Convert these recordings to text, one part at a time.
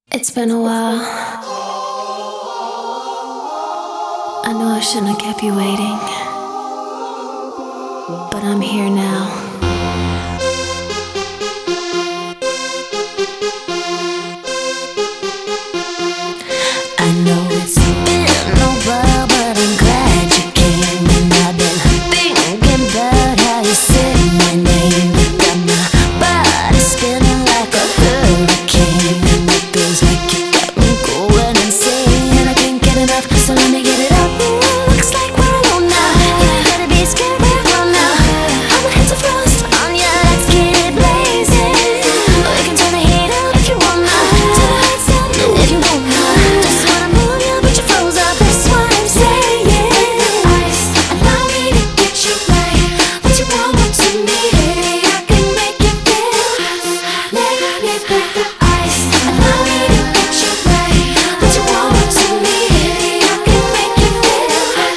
It's been a while. I know I shouldn't have kept you waiting, but I'm here now. I know it's been a while, but I'm glad you came. And I've been thinking about how you said my name. Got my body spinning like a hurricane, and it feels like you got me going insane. I can't get enough, so let me get it up. Looks like we're alone now. You ain't gotta be scared, we're grown now. I'ma hit the frost on ya, let's get it blazing. We can turn the heat up if you want now. Turn the lights down if you want now. Just wanna move you, but you froze up. That's what I'm saying. Ice, allow me to get you right. What you want to me, I can make you feel. Let me break the ice. Allow me to get you right. What you want to me, I can make you feel.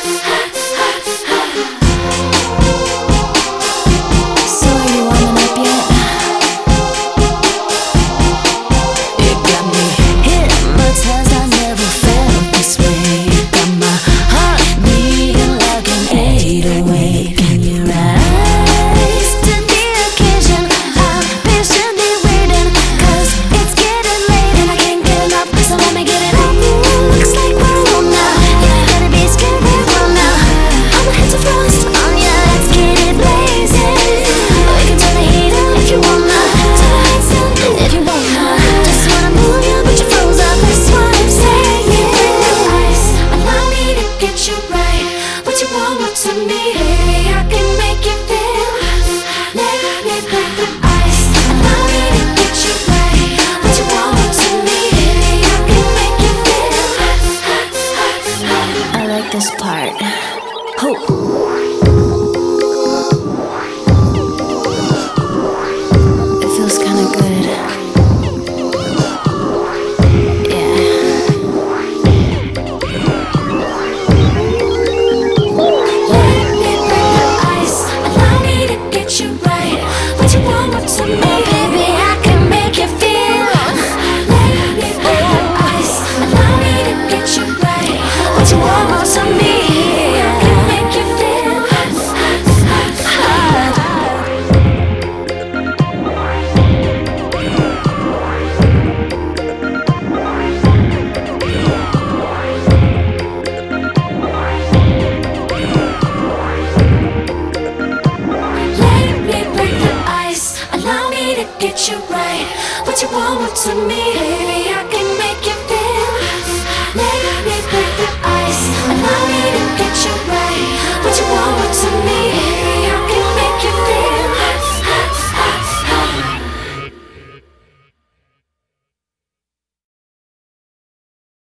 So are you warming up yet? It got me hypnotized, I never felt this way. Got my heart beating like an 808. Can you rise to the occasion? I'm patiently waiting, 'cause it's getting late and I can't get enough. So let me get it up. Looks like we're alone now. You ain't gotta be scared, we're grown now. I'ma hit the frost on ya, let's get it blazing. We can turn the heat up if you want now. Turn the lights down if you want now. Just wanna move you, but you froze up. That's what I'm saying. Ice, allow me to get you right. What you want to me, I can make you feel. Let me break the ice. Allow me to get you right. What you want to me, I can make you feel. I like this part. Hope. It feels kinda good. Yeah. Let me break the ice. Allow me to get you right. What you want to me, baby, I can make you feel. Let me break the ice. Allow me to get you right. What you want to me, I can make you feel. Let me break the ice. Allow me to get you right. What you want to me,